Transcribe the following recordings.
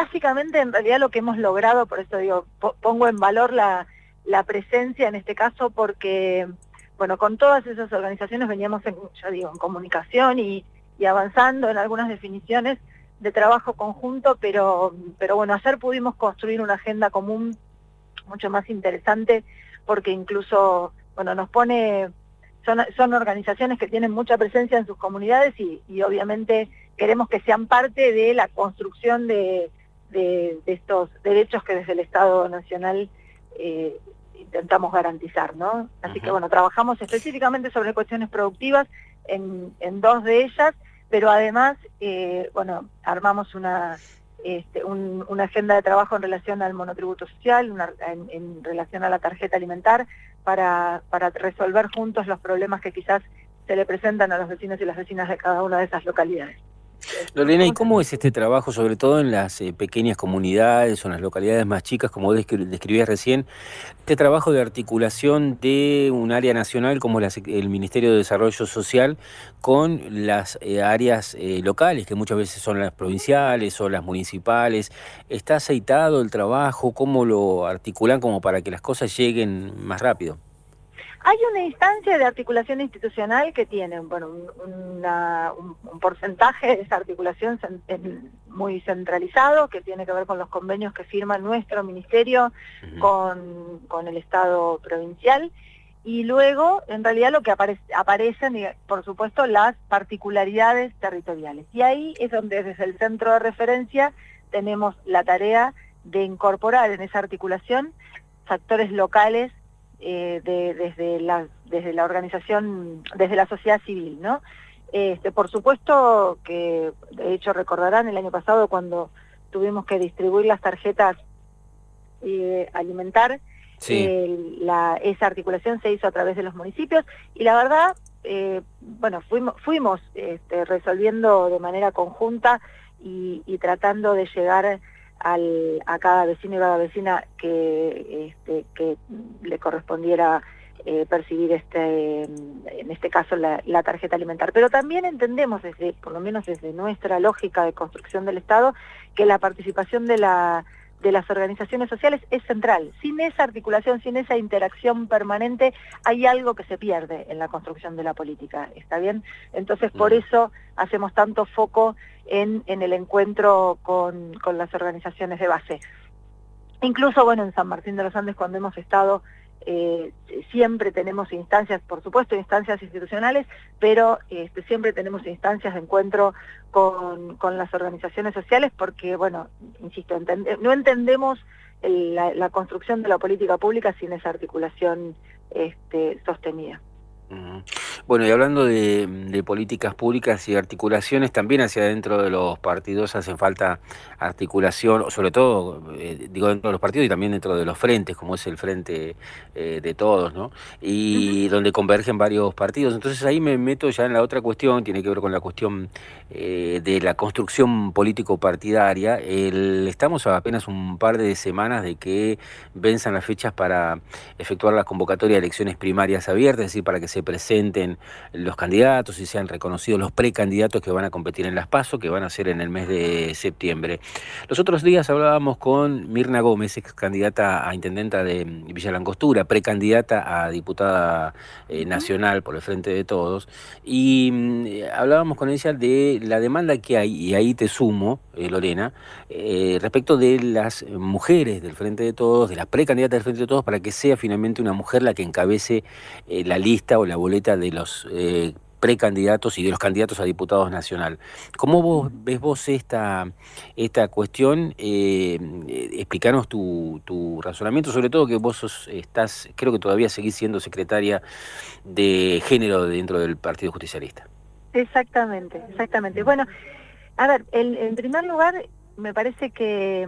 básicamente en realidad lo que hemos logrado, por eso digo, pongo en valor la presencia en este caso, porque bueno, con todas esas organizaciones veníamos en comunicación y avanzando en algunas definiciones de trabajo conjunto, pero bueno, ayer pudimos construir una agenda común mucho más interesante, porque incluso, bueno, nos pone, son organizaciones que tienen mucha presencia en sus comunidades y obviamente queremos que sean parte de la construcción de estos derechos que desde el Estado Nacional intentamos garantizar, ¿no? Así que bueno, trabajamos específicamente sobre cuestiones productivas en dos de ellas, pero además, bueno, armamos una agenda de trabajo en relación al monotributo social, en relación a la tarjeta alimentar, para resolver juntos los problemas que quizás se le presentan a los vecinos y las vecinas de cada una de esas localidades. Lorena, ¿y cómo es este trabajo, sobre todo en las pequeñas comunidades o en las localidades más chicas, como describías recién, este trabajo de articulación de un área nacional como el Ministerio de Desarrollo Social con las áreas locales, que muchas veces son las provinciales o las municipales? ¿Está aceitado el trabajo? ¿Cómo lo articulan como para que las cosas lleguen más rápido? Hay una instancia de articulación institucional que tiene, bueno, un porcentaje de esa articulación muy centralizado, que tiene que ver con los convenios que firma nuestro ministerio con el Estado provincial, y luego, en realidad, lo que aparecen, por supuesto, las particularidades territoriales. Y ahí es donde desde el centro de referencia tenemos la tarea de incorporar en esa articulación factores locales desde la organización, desde la sociedad civil, ¿no? Por supuesto que, de hecho, recordarán el año pasado cuando tuvimos que distribuir las tarjetas alimentar, sí. Esa articulación se hizo a través de los municipios, y la verdad, bueno, fuimos resolviendo de manera conjunta y tratando de llegar a cada vecino y cada vecina que le correspondiera percibir en este caso la tarjeta alimentar. Pero también entendemos, por lo menos desde nuestra lógica de construcción del Estado, que la participación de las organizaciones sociales es central. Sin esa articulación, sin esa interacción permanente, hay algo que se pierde en la construcción de la política, ¿está bien? Entonces, por eso hacemos tanto foco en el encuentro con las organizaciones de base. Incluso, bueno, en San Martín de los Andes, cuando hemos estado, siempre tenemos instancias, por supuesto, instancias institucionales, pero siempre tenemos instancias de encuentro con las organizaciones sociales, porque, bueno, insisto, no entendemos la construcción de la política pública sin esa articulación sostenida. Bueno, y hablando de políticas públicas y articulaciones, también hacia adentro de los partidos hacen falta articulación, sobre todo, digo, dentro de los partidos y también dentro de los frentes, como es el Frente de Todos, ¿no? Y donde convergen varios partidos. Entonces ahí me meto ya en la otra cuestión, tiene que ver con la cuestión de la construcción político-partidaria. Estamos a apenas un par de semanas de que venzan las fechas para efectuar la convocatoria de elecciones primarias abiertas, es decir, para que se presenten los candidatos y sean reconocidos los precandidatos que van a competir en las PASO, que van a ser en el mes de septiembre. Los otros días hablábamos con Mirna Gómez, ex candidata a intendenta de Villa Langostura, precandidata a diputada nacional por el Frente de Todos, y hablábamos con ella de la demanda que hay, y ahí te sumo, Lorena, respecto de las mujeres del Frente de Todos, de las precandidatas del Frente de Todos, para que sea finalmente una mujer la que encabece la lista o la boleta de los precandidatos y de los candidatos a diputados nacional. ¿Cómo ves vos esta cuestión? Explícanos tu razonamiento, sobre todo que vos creo que todavía seguís siendo secretaria de género dentro del Partido Justicialista. Exactamente. Bueno, a ver, en primer lugar, me parece que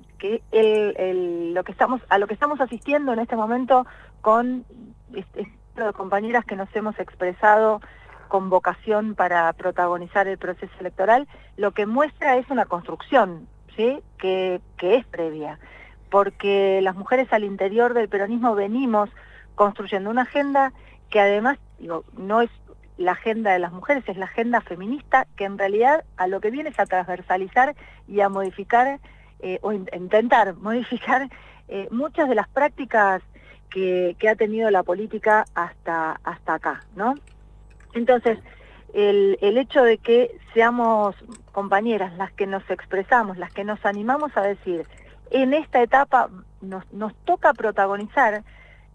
a lo que estamos asistiendo en este momento con de compañeras que nos hemos expresado con vocación para protagonizar el proceso electoral, lo que muestra es una construcción, ¿sí? que es previa, porque las mujeres al interior del peronismo venimos construyendo una agenda que además, no es la agenda de las mujeres, es la agenda feminista, que en realidad a lo que viene es a transversalizar y a modificar o intentar modificar muchas de las prácticas que ha tenido la política hasta acá, ¿no? Entonces, el hecho de que seamos compañeras las que nos expresamos, las que nos animamos a decir, en esta etapa nos toca protagonizar,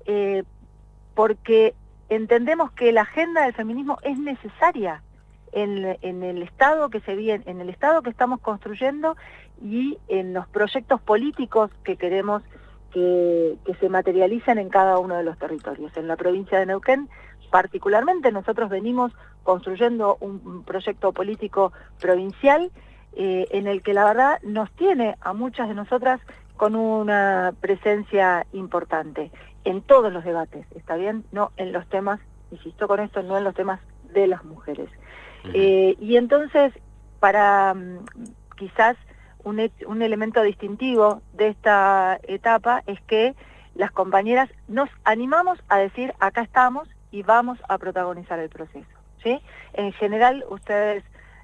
porque entendemos que la agenda del feminismo es necesaria en el Estado que se viene, en el Estado que estamos construyendo y en los proyectos políticos que queremos que se materialicen en cada uno de los territorios. En la provincia de Neuquén, particularmente, nosotros venimos construyendo un proyecto político provincial en el que la verdad nos tiene a muchas de nosotras con una presencia importante en todos los debates, ¿está bien? No en los temas, insisto con esto, no en los temas de las mujeres. Y entonces, para quizás un elemento distintivo de esta etapa es que las compañeras nos animamos a decir, acá estamos y vamos a protagonizar el proceso, ¿sí? En general, ustedes,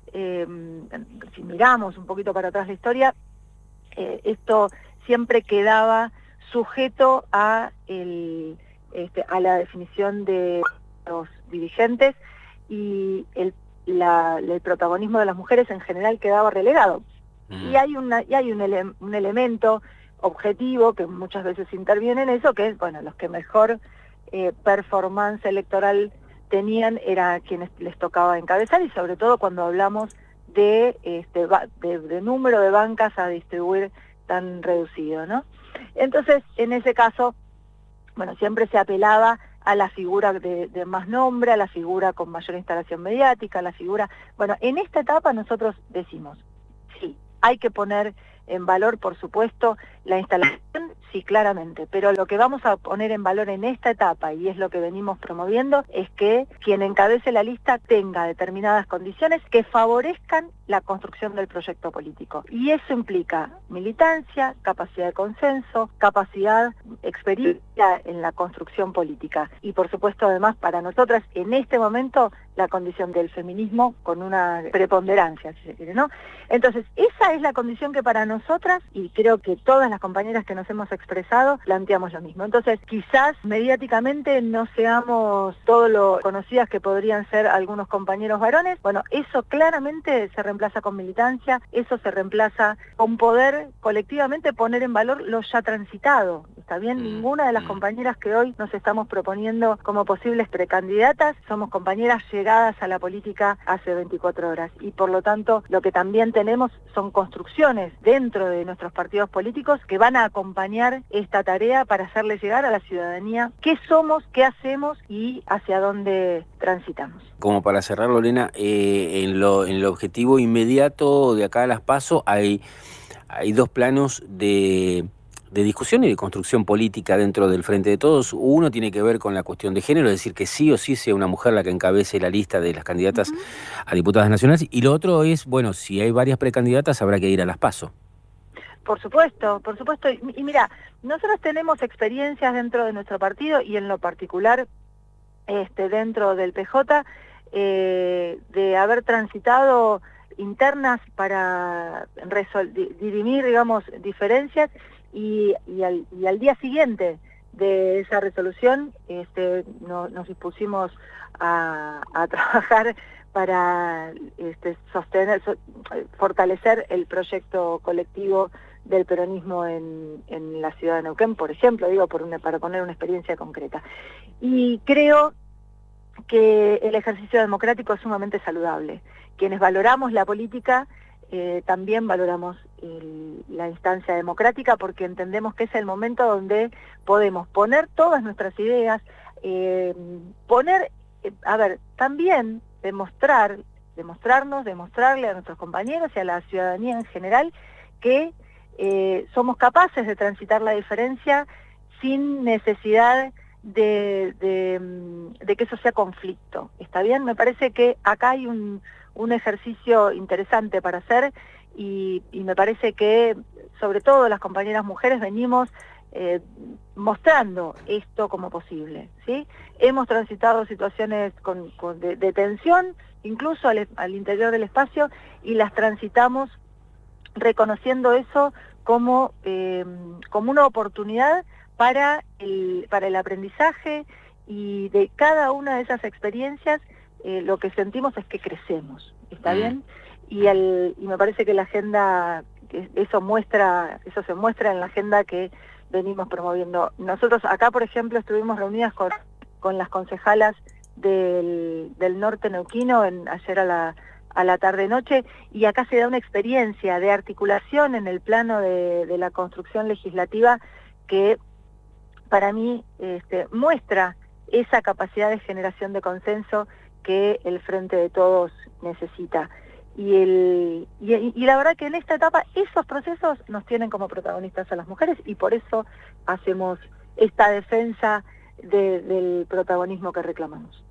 si miramos un poquito para atrás la historia, esto siempre quedaba sujeto a la definición de los dirigentes y el protagonismo de las mujeres en general quedaba relegado. Y hay un elemento objetivo que muchas veces interviene en eso, que es, bueno, los que mejor performance electoral tenían era quienes les tocaba encabezar, y sobre todo cuando hablamos de número de bancas a distribuir tan reducido, ¿no? Entonces, en ese caso, bueno, siempre se apelaba a la figura de más nombre, a la figura con mayor instalación mediática, a la figura... Bueno, en esta etapa nosotros decimos, sí, hay que poner en valor, por supuesto, la instalación, sí, claramente, pero lo que vamos a poner en valor en esta etapa, y es lo que venimos promoviendo, es que quien encabece la lista tenga determinadas condiciones que favorezcan la construcción del proyecto político. Y eso implica militancia, capacidad de consenso, capacidad, experiencia en la construcción política. Y por supuesto, además, para nosotras, en este momento, la condición del feminismo con una preponderancia, si se quiere, ¿no? Entonces, esa es la condición que para nosotras, y creo que todas las compañeras que nos hemos expresado, planteamos lo mismo. Entonces, quizás mediáticamente no seamos todo lo conocidas que podrían ser algunos compañeros varones. Bueno, eso claramente se reemplaza con militancia, eso se reemplaza con poder colectivamente poner en valor lo ya transitado. ¿Está bien? Ninguna de las compañeras que hoy nos estamos proponiendo como posibles precandidatas somos compañeras llegadas a la política hace 24 horas. Y por lo tanto, lo que también tenemos son construcciones dentro de nuestros partidos políticos que van a acompañar esta tarea para hacerle llegar a la ciudadanía qué somos, qué hacemos y hacia dónde transitamos. Como para cerrar, Lorena, en el objetivo inmediato de acá a las PASO hay dos planos de discusión y de construcción política dentro del Frente de Todos. Uno tiene que ver con la cuestión de género, es decir, que sí o sí sea una mujer la que encabece la lista de las candidatas a diputadas nacionales, y lo otro es, bueno, si hay varias precandidatas habrá que ir a las PASO. Por supuesto, y mira, nosotros tenemos experiencias dentro de nuestro partido y en lo particular dentro del PJ de haber transitado internas para dirimir, digamos, diferencias y al día siguiente de esa resolución nos dispusimos a trabajar para fortalecer el proyecto colectivo del peronismo en la ciudad de Neuquén, por ejemplo, digo, para poner una experiencia concreta. Y creo que el ejercicio democrático es sumamente saludable. Quienes valoramos la política también valoramos la instancia democrática, porque entendemos que es el momento donde podemos poner todas nuestras ideas, también demostrarle a nuestros compañeros y a la ciudadanía en general que somos capaces de transitar la diferencia sin necesidad de que eso sea conflicto. ¿Está bien? Me parece que acá hay un ejercicio interesante para hacer y me parece que, sobre todo las compañeras mujeres, venimos mostrando esto como posible, ¿sí? Hemos transitado situaciones de tensión, incluso al interior del espacio, y las transitamos reconociendo eso como una oportunidad para el aprendizaje, y de cada una de esas experiencias lo que sentimos es que crecemos, ¿está bien? Y me parece que la agenda, eso se muestra en la agenda que venimos promoviendo. Nosotros acá, por ejemplo, estuvimos reunidas con las concejalas del norte neuquino ayer a la tarde-noche, y acá se da una experiencia de articulación en el plano de la construcción legislativa que para mí muestra esa capacidad de generación de consenso que el Frente de Todos necesita. Y la verdad que en esta etapa esos procesos nos tienen como protagonistas a las mujeres, y por eso hacemos esta defensa del protagonismo que reclamamos.